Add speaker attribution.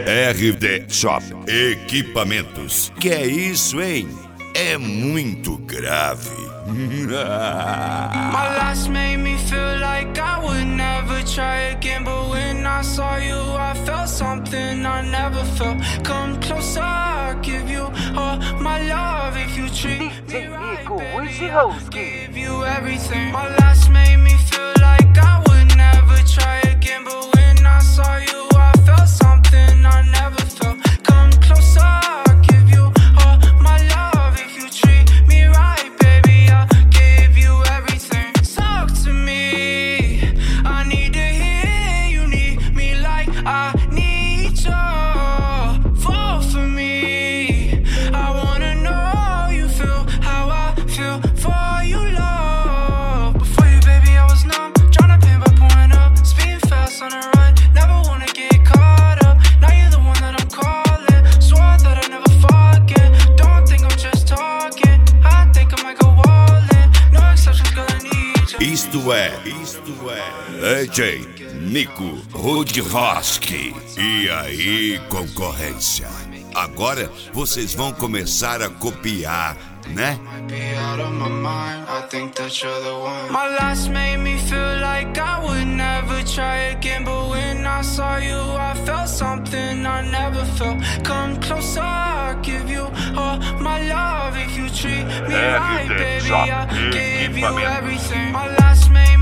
Speaker 1: RD Shop Equipamentos. Que é isso, hein? É muito grave.
Speaker 2: My last made me feel like I would never try again, but when I saw you, I felt something I never felt. Come closer, I'll give you all my love. If you treat me right, baby, I'll give you everything. My last made me feel like I would never try again, but when I saw you, I felt something I never felt. Come closer, I'll give you all my love. If you treat me right, baby, I'll give you everything. Talk to me, I need to hear you need me like I need you. Fall for me, I wanna know you feel how I feel for you, love. Before you, baby, I was numb, tryna pin by pouring up, speeding fast on the run, never wanna get caught up. Now you're the one that I'm calling, swore that I never forget. Don't think I'm just talking, I think I might go all in. No exceptions, girl, I need you.
Speaker 1: Isto é AJ Nico Rudroski. E aí, concorrência? Agora vocês vão começar a copiar, né?
Speaker 2: Be out of my mind, I think that you're the one. My last made me feel like I would never try again, but when I saw you, I felt something I never felt. Come closer, I'll give you all my love. If you treat me right, baby, I'll give you everything. My last made